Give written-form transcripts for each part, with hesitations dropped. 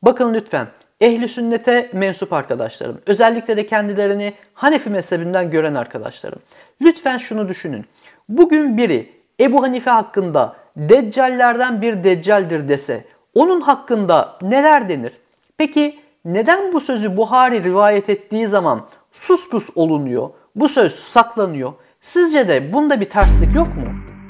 Bakın lütfen ehli sünnete mensup arkadaşlarım, özellikle de kendilerini Hanefi mezhebinden gören arkadaşlarım. Lütfen şunu düşünün. Bugün biri Ebu Hanife hakkında deccallerden bir deccaldir dese onun hakkında neler denir? Peki neden bu sözü Buhari rivayet ettiği zaman sus pus olunuyor, bu söz saklanıyor? Sizce de bunda bir terslik yok mu?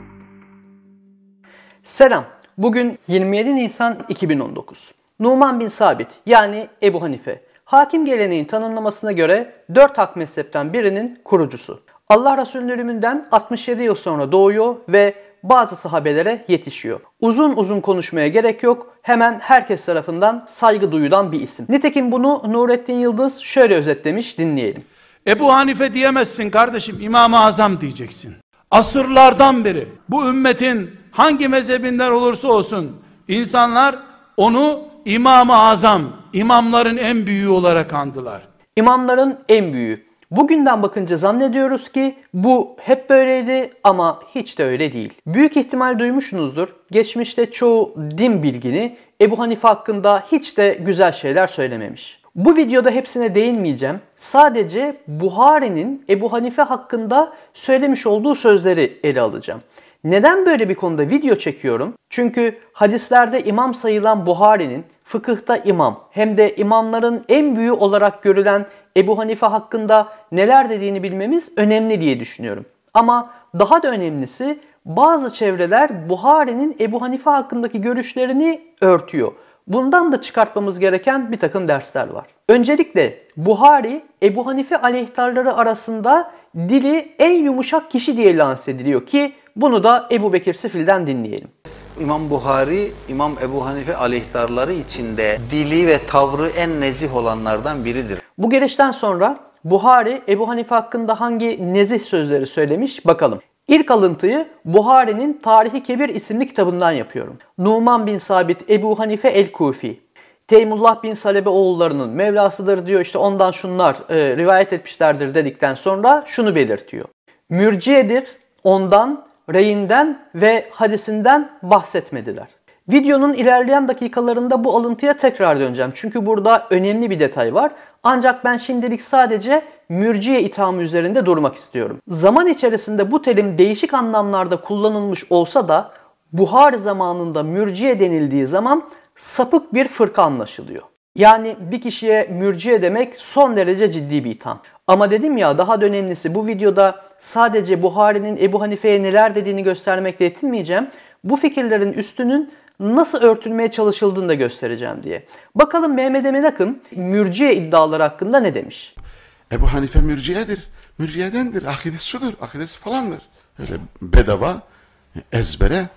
Selam. Bugün 27 Nisan 2019. Numan bin Sabit yani Ebu Hanife, hakim geleneğin tanımlamasına göre 4 hak mezhepten birinin kurucusu. Allah Resulü'nün ölümünden 67 yıl sonra doğuyor ve bazı sahabelere yetişiyor. Uzun uzun konuşmaya gerek yok. Hemen herkes tarafından saygı duyulan bir isim. Nitekim bunu Nurettin Yıldız şöyle özetlemiş, dinleyelim. Ebu Hanife diyemezsin kardeşim, İmam-ı Azam diyeceksin. Asırlardan beri bu ümmetin hangi mezhebinden olursa olsun insanlar onu İmam-ı Azam, imamların en büyüğü olarak andılar. İmamların en büyüğü. Bugünden bakınca zannediyoruz ki bu hep böyleydi ama hiç de öyle değil. Büyük ihtimal duymuşsunuzdur. Geçmişte çoğu din bilgini Ebu Hanife hakkında hiç de güzel şeyler söylememiş. Bu videoda hepsine değinmeyeceğim. Sadece Buhari'nin Ebu Hanife hakkında söylemiş olduğu sözleri ele alacağım. Neden böyle bir konuda video çekiyorum? Çünkü hadislerde imam sayılan Buhari'nin fıkıhta imam hem de imamların en büyüğü olarak görülen Ebu Hanife hakkında neler dediğini bilmemiz önemli diye düşünüyorum. Ama daha da önemlisi bazı çevreler Buhari'nin Ebu Hanife hakkındaki görüşlerini örtüyor. Bundan da çıkartmamız gereken bir takım dersler var. Öncelikle Buhari, Ebu Hanife aleyhtarları arasında dili en yumuşak kişi diye lanse ediliyor ki bunu da Ebu Bekir Sifil'den dinleyelim. İmam Buhari, İmam Ebu Hanife aleyhtarları içinde dili ve tavrı en nezih olanlardan biridir. Bu girişten sonra Buhari, Ebu Hanife hakkında hangi nezih sözleri söylemiş bakalım. İlk alıntıyı Buhari'nin Tarih-i Kebir isimli kitabından yapıyorum. Numan bin Sabit Ebu Hanife el-Kufi, Teymullah bin Salebe oğullarının Mevlasıdır diyor, işte ondan şunlar rivayet etmişlerdir dedikten sonra şunu belirtiyor. Mürciyedir, ondan, reyinden ve hadisinden bahsetmediler. Videonun ilerleyen dakikalarında bu alıntıya tekrar döneceğim. Çünkü burada önemli bir detay var. Ancak ben şimdilik sadece mürciye ithamı üzerinde durmak istiyorum. Zaman içerisinde bu terim değişik anlamlarda kullanılmış olsa da Buhari zamanında mürciye denildiği zaman sapık bir fırka anlaşılıyor. Yani bir kişiye mürciye demek son derece ciddi bir itham. Ama dedim ya, daha da önemlisi bu videoda sadece Buhari'nin Ebu Hanife'ye neler dediğini göstermekle yetinmeyeceğim. Bu fikirlerin üstünün nasıl örtülmeye çalışıldığını da göstereceğim diye. Bakalım Mehmet Emin Akın mürciye iddiaları hakkında ne demiş? Ebu Hanife mürciyedir, mürciyedendir, akidesi şudur, akidesi falandır. Öyle bedava, ezbere,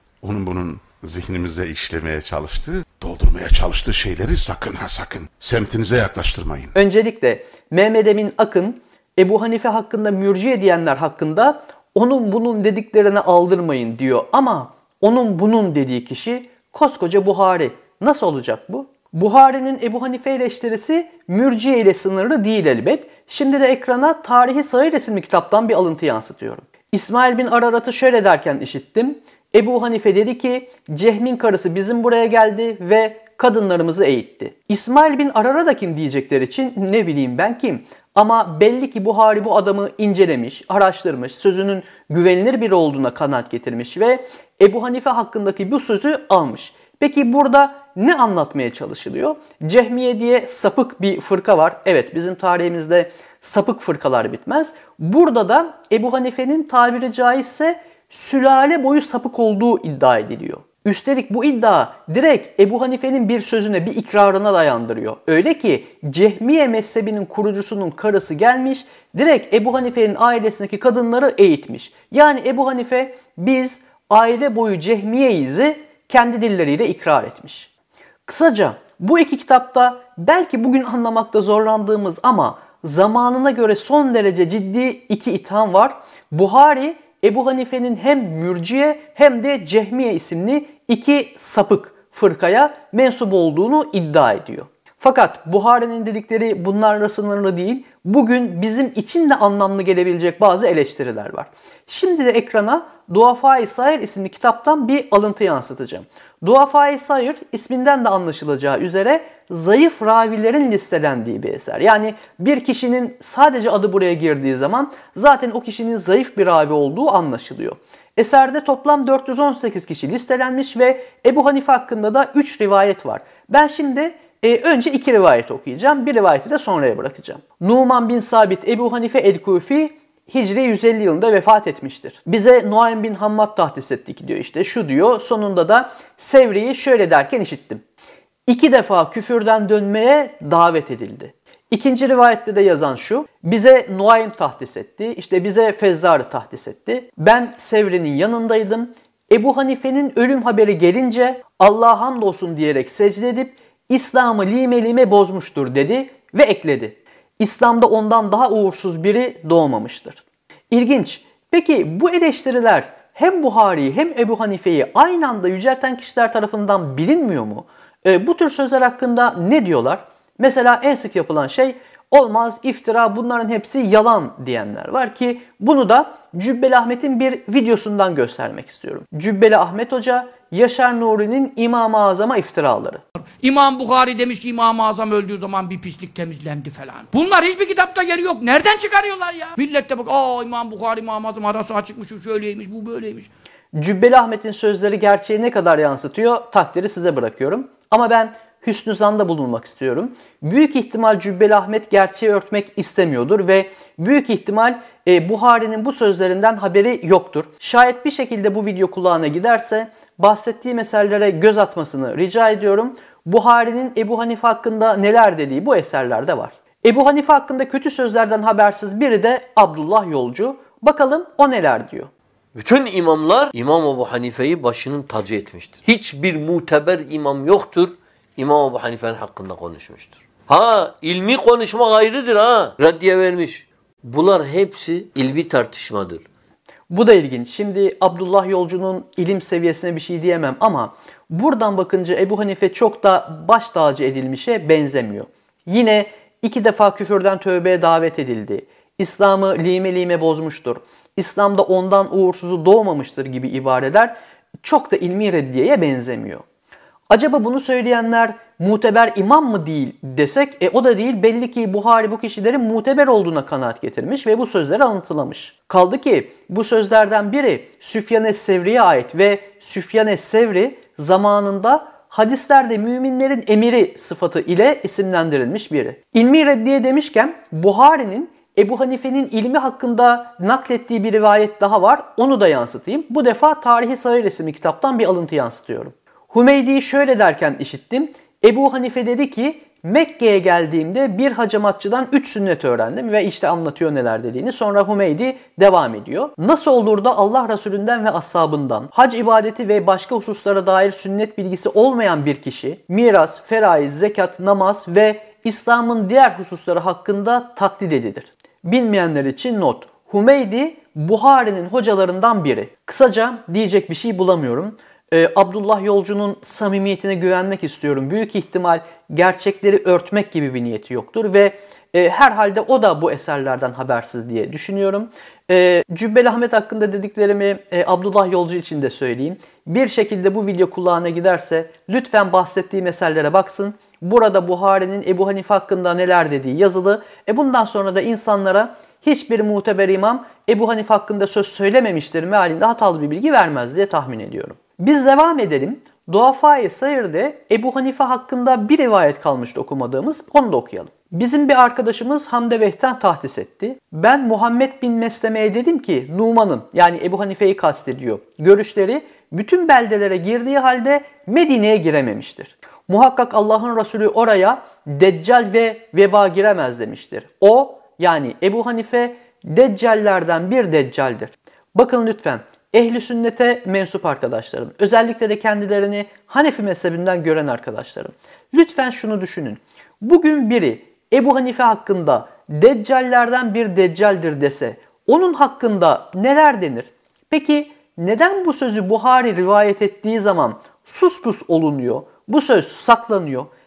bunun zihnimize işlemeye çalıştığı, doldurmaya çalıştığı şeyleri sakın ha sakın semtinize yaklaştırmayın. Öncelikle Mehmet Emin Akın Ebu Hanife hakkında mürciye diyenler hakkında onun bunun dediklerine aldırmayın diyor. Ama onun bunun dediği kişi koskoca Buhari. Nasıl olacak bu? Buhari'nin Ebu Hanife eleştirisi mürciye ile sınırlı değil elbet. Şimdi de ekrana Tarihi Sahih isimli kitaptan bir alıntı yansıtıyorum. İsmail bin Ararat'ı şöyle derken işittim. Ebu Hanife dedi ki Cehm'in karısı bizim buraya geldi ve kadınlarımızı eğitti. İsmail bin Ararat da kim diyecekler için ne bileyim ben kim. Ama belli ki Buhari bu adamı incelemiş, araştırmış, sözünün güvenilir biri olduğuna kanaat getirmiş ve Ebu Hanife hakkındaki bu sözü almış. Peki burada ne anlatmaya çalışılıyor? Cehmiye diye sapık bir fırka var. Evet, bizim tarihimizde sapık fırkalar bitmez. Burada da Ebu Hanife'nin tabiri caizse sülale boyu sapık olduğu iddia ediliyor. Üstelik bu iddia direkt Ebu Hanife'nin bir sözüne, bir ikrarına dayandırıyor. Öyle ki Cehmiye mezhebinin kurucusunun karısı gelmiş, direkt Ebu Hanife'nin ailesindeki kadınları eğitmiş. Yani Ebu Hanife biz aile boyu Cehmiye'yizi kendi dilleriyle ikrar etmiş. Kısaca bu iki kitapta belki bugün anlamakta zorlandığımız ama zamanına göre son derece ciddi iki itham var. Buhari, Ebu Hanife'nin hem mürciye hem de Cehmiye isimli iki sapık fırkaya mensup olduğunu iddia ediyor. Fakat Buhari'nin dedikleri bunlarla sınırlı değil. bugün bizim için de anlamlı gelebilecek bazı eleştiriler var. Şimdi de ekrana Duafa-i Sair isimli kitaptan bir alıntı yansıtacağım. Duafa-i Sair isminden de anlaşılacağı üzere zayıf ravilerin listelendiği bir eser. Yani bir kişinin sadece adı buraya girdiği zaman zaten o kişinin zayıf bir ravi olduğu anlaşılıyor. Eserde toplam 418 kişi listelenmiş ve Ebu Hanife hakkında da 3 rivayet var. Ben şimdi önce 2 rivayet okuyacağım. Bir rivayeti de sonraya bırakacağım. Numan bin Sabit Ebu Hanife el-Kufi Hicri 150 yılında vefat etmiştir. Bize Nuaym bin Hammad tahdis ettik diyor işte. Şu diyor, sonunda da Sevri'yi şöyle derken işittim. 2 defa küfürden dönmeye davet edildi. İkinci rivayette de yazan şu. Bize Nuaym tahdis etti. İşte bize Fezzar'ı tahdis etti. Ben Sevri'nin yanındaydım. Ebu Hanife'nin ölüm haberi gelince Allah'a hamdolsun diyerek secde edip İslam'ı lime lime bozmuştur dedi ve ekledi. İslam'da ondan daha uğursuz biri doğmamıştır. İlginç. Peki bu eleştiriler hem Buhari'yi hem Ebu Hanife'yi aynı anda yücelten kişiler tarafından bilinmiyor mu? Bu tür sözler hakkında ne diyorlar? Mesela en sık yapılan şey olmaz, iftira, bunların hepsi yalan diyenler var ki bunu da Cübbeli Ahmet'in bir videosundan göstermek istiyorum. Cübbeli Ahmet Hoca, Yaşar Nuri'nin İmam-ı Azam'a iftiraları. İmam Bukhari demiş ki İmam-ı Azam öldüğü zaman bir pislik temizlendi falan. Bunlar hiçbir kitapta yeri yok. Nereden çıkarıyorlar ya? Millet de bak, İmam Bukhari, İmam-ı Azam arası açıkmış, şu şöyleymiş, bu böyleymiş. Cübbeli Ahmet'in sözleri gerçeği ne kadar yansıtıyor takdiri size bırakıyorum. Ama ben hüsnü zanda bulunmak istiyorum. Büyük ihtimal Cübbeli Ahmet gerçeği örtmek istemiyordur ve büyük ihtimal Buhari'nin bu sözlerinden haberi yoktur. Şayet bir şekilde bu video kulağına giderse bahsettiği meselelere göz atmasını rica ediyorum. Buhari'nin Ebu Hanife hakkında neler dediği bu eserlerde var. Ebu Hanife hakkında kötü sözlerden habersiz biri de Abdullah Yolcu. Bakalım o neler diyor. Bütün imamlar İmam Ebu Hanife'yi başının tacı etmiştir. Hiçbir muteber imam yoktur İmam Ebu Hanife'nin hakkında konuşmuştur. İlmi konuşmak ayrıdır reddiye vermiş. Bunlar hepsi ilmi tartışmadır. Bu da ilginç. Şimdi Abdullah Yolcu'nun ilim seviyesine bir şey diyemem ama buradan bakınca Ebu Hanife çok da baş tacı edilmişe benzemiyor. Yine 2 defa küfürden tövbeye davet edildi. İslam'ı lime lime bozmuştur. İslam'da ondan uğursuzu doğmamıştır gibi ibareler çok da ilmi reddiyeye benzemiyor. Acaba bunu söyleyenler muteber imam mı değil desek o da değil. Belli ki Buhari bu kişilerin muteber olduğuna kanaat getirmiş ve bu sözleri anlatılamış. Kaldı ki bu sözlerden biri Süfyan es-Sevri'ye ait ve Süfyan es-Sevri zamanında hadislerde müminlerin emiri sıfatı ile isimlendirilmiş biri. İlmi reddiye demişken Buhari'nin Ebu Hanife'nin ilmi hakkında naklettiği bir rivayet daha var. Onu da yansıtayım. Bu defa Tarih-i Sagir isimli kitaptan bir alıntı yansıtıyorum. Hümeydi'yi şöyle derken işittim. Ebu Hanife dedi ki Mekke'ye geldiğimde bir hacamatçıdan 3 sünnet öğrendim ve işte anlatıyor neler dediğini. Sonra Hümeydi devam ediyor. Nasıl olur da Allah Resulünden ve ashabından hac ibadeti ve başka hususlara dair sünnet bilgisi olmayan bir kişi miras, feraiz, zekat, namaz ve İslam'ın diğer hususları hakkında taklit edilir. Bilmeyenler için not. Hümeydi Buhari'nin hocalarından biri. Kısaca diyecek bir şey bulamıyorum. Abdullah Yolcu'nun samimiyetine güvenmek istiyorum. Büyük ihtimal gerçekleri örtmek gibi bir niyeti yoktur ve herhalde o da bu eserlerden habersiz diye düşünüyorum. Cübbeli Ahmet hakkında dediklerimi Abdullah Yolcu için de söyleyeyim. Bir şekilde bu video kulağına giderse lütfen bahsettiğim eserlere baksın. Burada Buhari'nin Ebu Hanife hakkında neler dediği yazılı. Bundan sonra da insanlara hiçbir muteber imam Ebu Hanife hakkında söz söylememiştir mealinde hatalı bir bilgi vermez diye tahmin ediyorum. Biz devam edelim. Duafa-i Sair'de Ebu Hanife hakkında bir rivayet kalmıştı okumadığımız. Onu da okuyalım. Bizim bir arkadaşımız Hamde Veh'ten tahdis etti. Ben Muhammed bin Mesleme'ye dedim ki Numan'ın yani Ebu Hanife'yi kastediyor. Görüşleri bütün beldelere girdiği halde Medine'ye girememiştir. Muhakkak Allah'ın Resulü oraya Deccal ve veba giremez demiştir. O yani Ebu Hanife Deccallerden bir Deccal'dir. Bakın lütfen Ehli sünnete mensup arkadaşlarım, özellikle de kendilerini Hanefi mezhebinden gören arkadaşlarım. Lütfen şunu düşünün. Bugün biri Ebu Hanife hakkında Deccallerden bir Deccal'dir dese onun hakkında neler denir? Peki neden bu sözü Buhari rivayet ettiği zaman sus pus olunuyor, bu söz saklanıyor?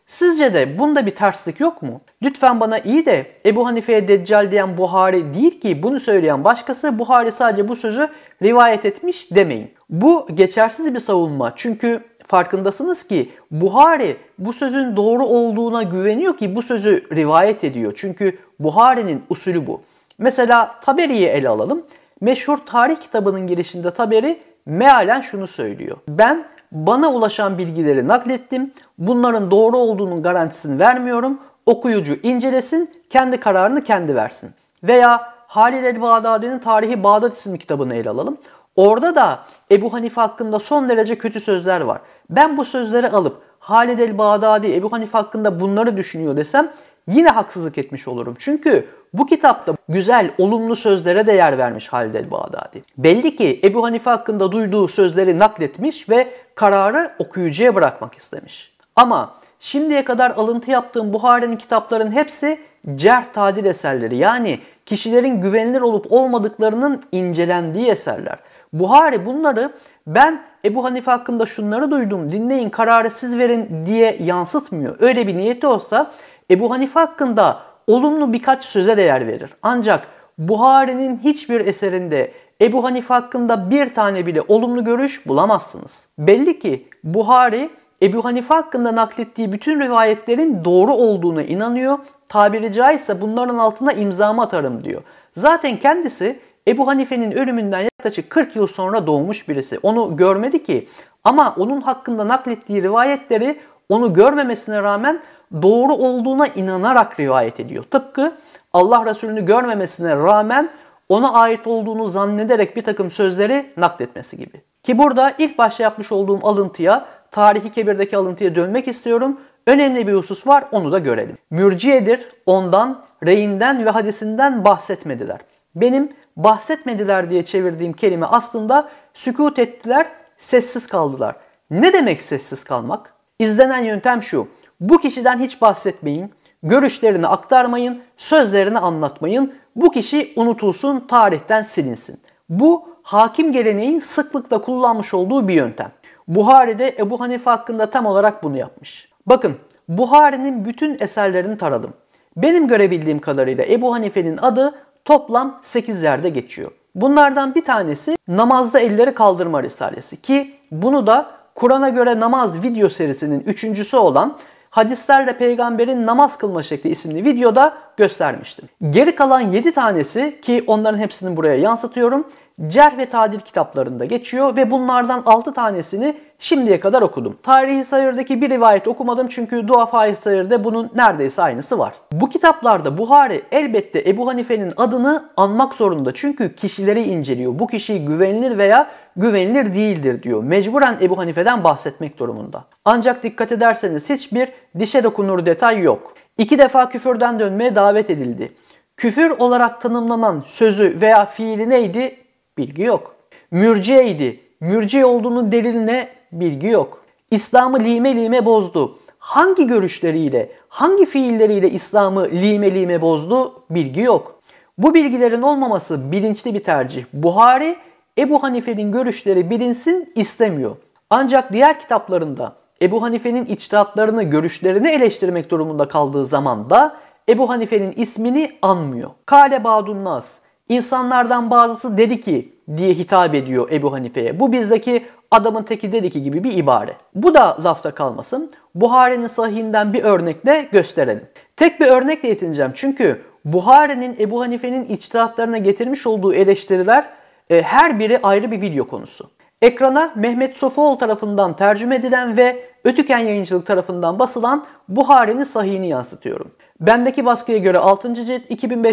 Sizce de bunda bir terslik yok mu? Lütfen bana iyi de Ebu Hanife'ye Deccal diyen Buhari değil ki bunu söyleyen başkası, Buhari sadece bu sözü rivayet etmiş demeyin. Bu geçersiz bir savunma. Çünkü farkındasınız ki Buhari bu sözün doğru olduğuna güveniyor ki bu sözü rivayet ediyor. Çünkü Buhari'nin usulü bu. Mesela Taberi'yi ele alalım. Meşhur tarih kitabının girişinde Taberi mealen şunu söylüyor. Ben bana ulaşan bilgileri naklettim. Bunların doğru olduğunun garantisini vermiyorum. Okuyucu incelesin, kendi kararını kendi versin. Veya Halid el-Bağdadi'nin Tarihi Bağdat isimli kitabını ele alalım. Orada da Ebu Hanife hakkında son derece kötü sözler var. Ben bu sözleri alıp Halid el-Bağdadi Ebu Hanife hakkında bunları düşünüyor desem yine haksızlık etmiş olurum. Çünkü bu kitapta güzel, olumlu sözlere de yer vermiş Halid el-Bağdadi. Belli ki Ebu Hanife hakkında duyduğu sözleri nakletmiş ve kararı okuyucuya bırakmak istemiş. Ama şimdiye kadar alıntı yaptığım Buhari'nin kitapların hepsi cerh tadil eserleri. Yani kişilerin güvenilir olup olmadıklarının incelendiği eserler. Buhari bunları ben Ebu Hanife hakkında şunları duydum, dinleyin, kararı siz verin diye yansıtmıyor. Öyle bir niyeti olsa Ebu Hanife hakkında olumlu birkaç söze değer verir. Ancak Buhari'nin hiçbir eserinde Ebu Hanife hakkında bir tane bile olumlu görüş bulamazsınız. Belli ki Buhari Ebu Hanife hakkında naklettiği bütün rivayetlerin doğru olduğuna inanıyor. Tabiri caizse bunların altına imzamı atarım diyor. Zaten kendisi Ebu Hanife'nin ölümünden yaklaşık 40 yıl sonra doğmuş birisi. Onu görmedi ki ama onun hakkında naklettiği rivayetleri onu görmemesine rağmen doğru olduğuna inanarak rivayet ediyor. Tıpkı Allah Resulü'nü görmemesine rağmen ona ait olduğunu zannederek bir takım sözleri nakletmesi gibi. Ki burada ilk başta yapmış olduğum alıntıya, Tarih-i Kebir'deki alıntıya dönmek istiyorum. Önemli bir husus var, onu da görelim. Mürciyedir, ondan, reyinden ve hadisinden bahsetmediler. Benim bahsetmediler diye çevirdiğim kelime aslında sükût ettiler, sessiz kaldılar. Ne demek sessiz kalmak? İzlenen yöntem şu: bu kişiden hiç bahsetmeyin, görüşlerini aktarmayın, sözlerini anlatmayın, bu kişi unutulsun, tarihten silinsin. Bu hakim geleneğin sıklıkla kullanmış olduğu bir yöntem. Buhari de Ebu Hanife hakkında tam olarak bunu yapmış. Bakın, Buhari'nin bütün eserlerini taradım. Benim görebildiğim kadarıyla Ebu Hanife'nin adı toplam 8 yerde geçiyor. Bunlardan bir tanesi namazda elleri kaldırma risalesi ki bunu da Kur'an'a göre namaz video serisinin 3.'sü olan Hadislerle Peygamberin Namaz Kılma Şekli isimli videoda göstermiştim. Geri kalan 7 tanesi ki onların hepsini buraya yansıtıyorum, cerh ve tadil kitaplarında geçiyor ve bunlardan 6 tanesini şimdiye kadar okudum. Tarihi Sayır'daki bir rivayet okumadım çünkü Duafa-i Sayır'da bunun neredeyse aynısı var. Bu kitaplarda Buhari elbette Ebu Hanife'nin adını anmak zorunda çünkü kişileri inceliyor. Bu kişi güvenilir veya güvenilir değildir diyor. Mecburen Ebu Hanife'den bahsetmek durumunda. Ancak dikkat ederseniz hiçbir dişe dokunur detay yok. 2 defa küfürden dönmeye davet edildi. Küfür olarak tanımlanan sözü veya fiili neydi? Bilgi yok. Mürciyeydi. Mürciye olduğunun deliline bilgi yok. İslam'ı lime lime bozdu. Hangi görüşleriyle, hangi fiilleriyle İslam'ı lime lime bozdu? Bilgi yok. Bu bilgilerin olmaması bilinçli bir tercih. Buhari, Ebu Hanife'nin görüşleri bilinsin istemiyor. Ancak diğer kitaplarında Ebu Hanife'nin içtihatlarını, görüşlerini eleştirmek durumunda kaldığı zaman da Ebu Hanife'nin ismini anmıyor. Kâle ba'dun nas. İnsanlardan bazısı dedi ki diye hitap ediyor Ebu Hanife'ye. Bu bizdeki adamın teki dedi ki gibi bir ibare. Bu da lafta kalmasın. Buhari'nin sahihinden bir örnekle gösterelim. Tek bir örnekle yetineceğim çünkü Buhari'nin Ebu Hanife'nin içtihatlarına getirmiş olduğu eleştiriler her biri ayrı bir video konusu. Ekrana Mehmet Sofuoğlu tarafından tercüme edilen ve Ötüken Yayıncılık tarafından basılan Buhari'nin sahihini yansıtıyorum. Bendeki baskıya göre 6. cilt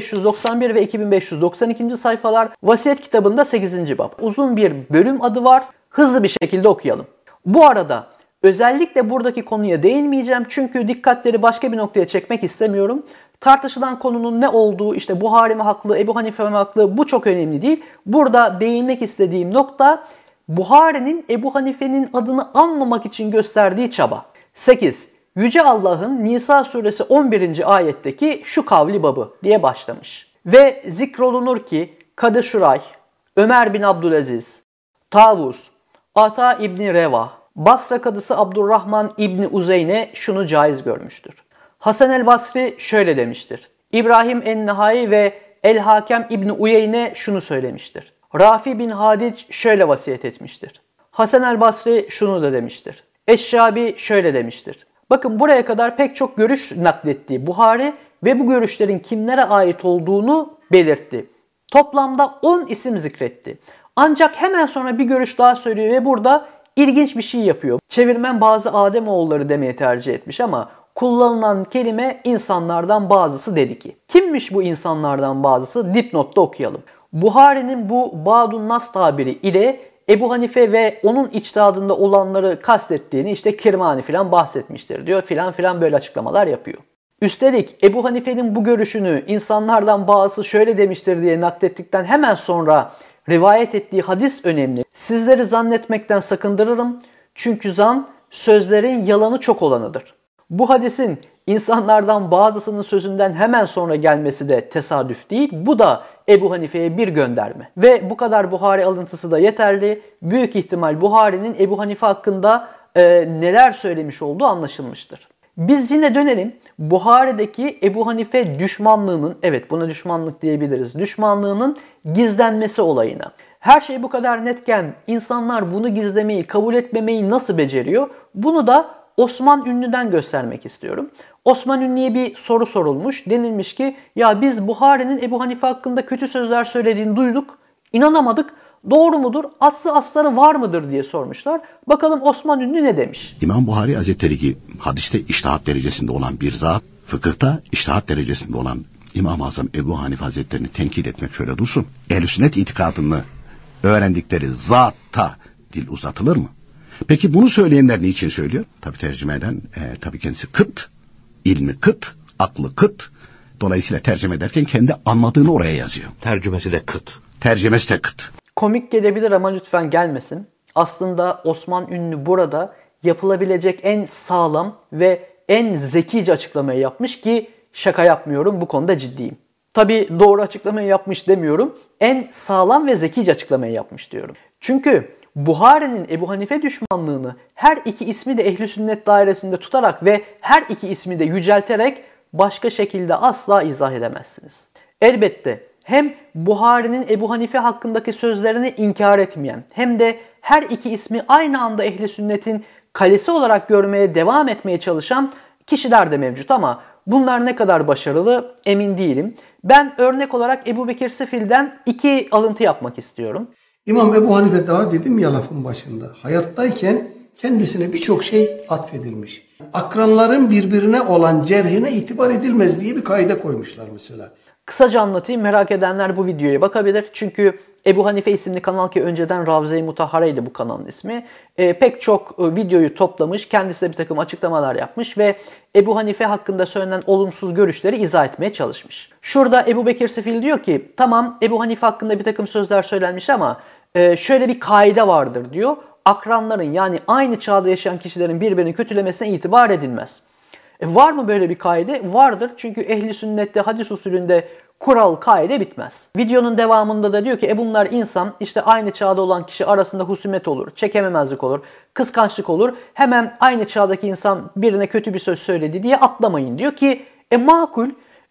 2591 ve 2592. sayfalar, Vasiyet kitabında 8. bab. Uzun bir bölüm adı var. Hızlı bir şekilde okuyalım. Bu arada özellikle buradaki konuya değinmeyeceğim çünkü dikkatleri başka bir noktaya çekmek istemiyorum. Tartışılan konunun ne olduğu, işte Buhari mi haklı, Ebu Hanife mi haklı, bu çok önemli değil. Burada değinmek istediğim nokta Buhari'nin Ebu Hanife'nin adını anmamak için gösterdiği çaba. 8. Yüce Allah'ın Nisa suresi 11. ayetteki şu kavli babı diye başlamış. Ve zikrolunur ki Kadı Şuray, Ömer bin Abdülaziz, Tavus, Ata İbni Reva, Basra kadısı Abdurrahman İbni Uzeyne şunu caiz görmüştür. Hasan el Basri şöyle demiştir. İbrahim en-Nehai ve El-Hakem İbni Uyeyne şunu söylemiştir. Rafi bin Hadic şöyle vasiyet etmiştir. Hasan el Basri şunu da demiştir. Eşşabi şöyle demiştir. Bakın buraya kadar pek çok görüş naklettiği Buhari ve bu görüşlerin kimlere ait olduğunu belirtti. Toplamda 10 isim zikretti. Ancak hemen sonra bir görüş daha söylüyor ve burada ilginç bir şey yapıyor. Çevirmen bazı Ademoğulları demeyi tercih etmiş ama kullanılan kelime insanlardan bazısı dedi ki. Kimmiş bu insanlardan bazısı? Dipnotta okuyalım. Buhari'nin bu Ba'dun Nas tabiri ile Ebu Hanife ve onun içtihadında olanları kastettiğini işte Kirmani filan bahsetmiştir diyor filan böyle açıklamalar yapıyor. Üstelik Ebu Hanife'nin bu görüşünü insanlardan bazısı şöyle demiştir diye naklettikten hemen sonra rivayet ettiği hadis önemli. Sizleri zannetmekten sakındırırım çünkü zan sözlerin yalanı çok olanıdır. Bu hadisin insanlardan bazısının sözünden hemen sonra gelmesi de tesadüf değil. Bu da Ebu Hanife'ye bir gönderme. Ve bu kadar Buhari alıntısı da yeterli. Büyük ihtimal Buhari'nin Ebu Hanife hakkında neler söylemiş olduğu anlaşılmıştır. Biz yine dönelim Buhari'deki Ebu Hanife düşmanlığının, evet buna düşmanlık diyebiliriz, düşmanlığının gizlenmesi olayına. Her şey bu kadar netken insanlar bunu gizlemeyi, kabul etmemeyi nasıl beceriyor? Bunu da Osman Ünlü'den göstermek istiyorum. Osman Ünlü'ye bir soru sorulmuş. Denilmiş ki ya biz Buhari'nin Ebu Hanife hakkında kötü sözler söylediğini duyduk, inanamadık. Doğru mudur? Aslı astarı var mıdır diye sormuşlar. Bakalım Osman Ünlü ne demiş? İmam Buhari Hazretleri ki hadiste içtihat derecesinde olan bir zat, fıkıhta içtihat derecesinde olan İmam-ı Azam Ebu Hanife Hazretlerini tenkit etmek şöyle dursun. Ehl-i sünnet itikadını öğrendikleri zatta dil uzatılır mı? Peki bunu söyleyenler niçin söylüyor? Tabi tercüme eden, tabi kendisi kıt, ilmi kıt, aklı kıt. Dolayısıyla tercüme ederken kendi anladığını oraya yazıyor. Tercümesi de kıt. Tercümesi de kıt. Komik gelebilir ama lütfen gelmesin. Aslında Osman Ünlü burada yapılabilecek en sağlam ve en zekice açıklamayı yapmış ki şaka yapmıyorum, bu konuda ciddiyim. Tabii doğru açıklamayı yapmış demiyorum. En sağlam ve zekice açıklamayı yapmış diyorum. Çünkü Buhari'nin Ebu Hanife düşmanlığını her iki ismi de Ehl-i Sünnet dairesinde tutarak ve her iki ismi de yücelterek başka şekilde asla izah edemezsiniz. Elbette hem Buhari'nin Ebu Hanife hakkındaki sözlerini inkar etmeyen hem de her iki ismi aynı anda Ehl-i Sünnet'in kalesi olarak görmeye devam etmeye çalışan kişiler de mevcut ama bunlar ne kadar başarılı emin değilim. Ben örnek olarak Ebu Bekir Sifil'den 2 alıntı yapmak istiyorum. İmam Ebu Hanife daha dedim ya lafın başında. Hayattayken kendisine birçok şey atfedilmiş. Akranların birbirine olan cerhine itibar edilmez diye bir kaide koymuşlar mesela. Kısaca anlatayım, merak edenler bu videoya bakabilir. Çünkü Ebu Hanife isimli kanal ki önceden Ravza-i Mutahhare'ydi bu kanalın ismi. Pek çok videoyu toplamış, kendisi de bir takım açıklamalar yapmış ve Ebu Hanife hakkında söylenen olumsuz görüşleri izah etmeye çalışmış. Şurada Ebu Bekir Sifil diyor ki tamam Ebu Hanife hakkında bir takım sözler söylenmiş ama şöyle bir kaide vardır diyor. Akranların yani aynı çağda yaşayan kişilerin birbirini kötülemesine itibar edilmez. Var mı böyle bir kaide? Vardır. Çünkü ehli sünnette hadis usulünde kural, kaide bitmez. Videonun devamında da diyor ki bunlar insan, işte aynı çağda olan kişi arasında husumet olur, çekememezlik olur, kıskançlık olur. Hemen aynı çağdaki insan birine kötü bir söz söyledi diye atlamayın diyor ki makul.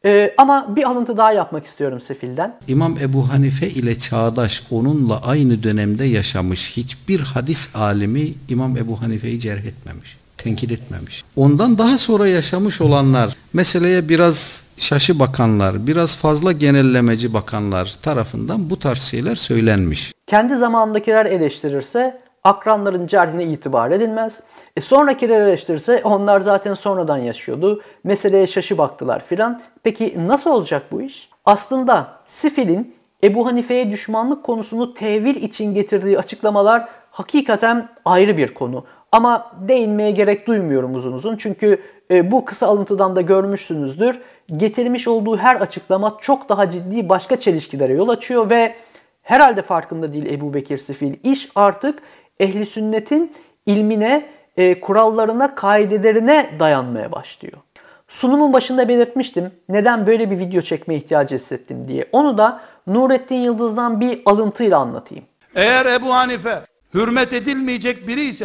Ama bir alıntı daha yapmak istiyorum Sefil'den. İmam Ebu Hanife ile çağdaş, onunla aynı dönemde yaşamış hiçbir hadis alimi İmam Ebu Hanife'yi cerh etmemiş, tenkit etmemiş. Ondan daha sonra yaşamış olanlar, meseleye biraz şaşı bakanlar, biraz fazla genellemeci bakanlar tarafından bu tarz şeyler söylenmiş. Kendi zamanındakiler eleştirirse akranların cerhine itibar edilmez. Sonrakiler eleştirirse onlar zaten sonradan yaşıyordu. Meseleye şaşı baktılar filan. Peki nasıl olacak bu iş? Aslında Sifil'in Ebu Hanife'ye düşmanlık konusunu tevil için getirdiği açıklamalar hakikaten ayrı bir konu. Ama değinmeye gerek duymuyorum uzun uzun. Çünkü bu kısa alıntıdan da görmüşsünüzdür. Getirmiş olduğu her açıklama çok daha ciddi başka çelişkilere yol açıyor ve herhalde farkında değil Ebu Bekir Sifil. İş artık ehli sünnetin ilmine, kurallarına, kaidelerine dayanmaya başlıyor. Sunumun başında belirtmiştim neden böyle bir video çekme ihtiyacı hissettim diye. Onu da Nurettin Yıldız'dan bir alıntıyla anlatayım. Eğer Ebu Hanife hürmet edilmeyecek biri ise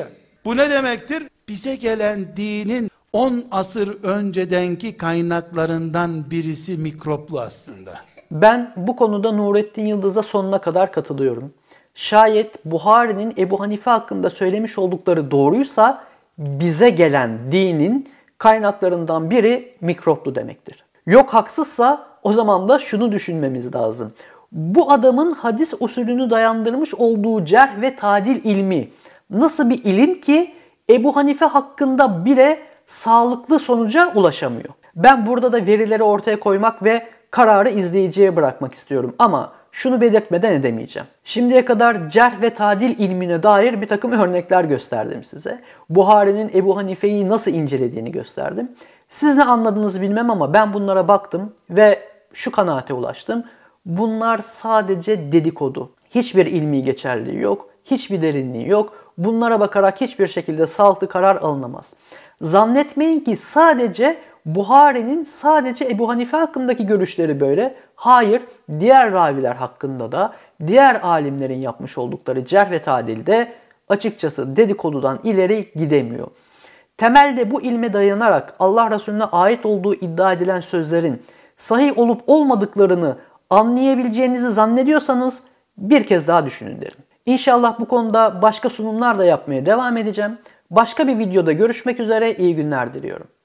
Bu ne demektir? Bize gelen dinin 10 asır öncedenki kaynaklarından birisi mikroplu aslında. Ben bu konuda Nurettin Yıldız'a sonuna kadar katılıyorum. Şayet Buhari'nin Ebu Hanife hakkında söylemiş oldukları doğruysa bize gelen dinin kaynaklarından biri mikroplu demektir. Yok haksızsa o zaman da şunu düşünmemiz lazım. Bu adamın hadis usulünü dayandırmış olduğu cerh ve tadil ilmi nasıl bir ilim ki Ebu Hanife hakkında bile sağlıklı sonuca ulaşamıyor. Ben burada da verileri ortaya koymak ve kararı izleyiciye bırakmak istiyorum ama şunu belirtmeden edemeyeceğim. Şimdiye kadar cerh ve tadil ilmine dair bir takım örnekler gösterdim size. Buhari'nin Ebu Hanife'yi nasıl incelediğini gösterdim. Siz ne anladınız bilmem ama ben bunlara baktım ve şu kanaate ulaştım. Bunlar sadece dedikodu. Hiçbir ilmi geçerliliği yok, hiçbir derinliği yok. Bunlara bakarak hiçbir şekilde sağlıklı karar alınamaz. Zannetmeyin ki sadece Buhari'nin sadece Ebu Hanife hakkındaki görüşleri böyle. Hayır, diğer raviler hakkında da, diğer alimlerin yapmış oldukları cerh ve tadilde açıkçası dedikodudan ileri gidemiyor. Temelde bu ilme dayanarak Allah Resulüne ait olduğu iddia edilen sözlerin sahih olup olmadıklarını anlayabileceğinizi zannediyorsanız bir kez daha düşünün derim. İnşallah bu konuda başka sunumlar da yapmaya devam edeceğim. Başka bir videoda görüşmek üzere, iyi günler diliyorum.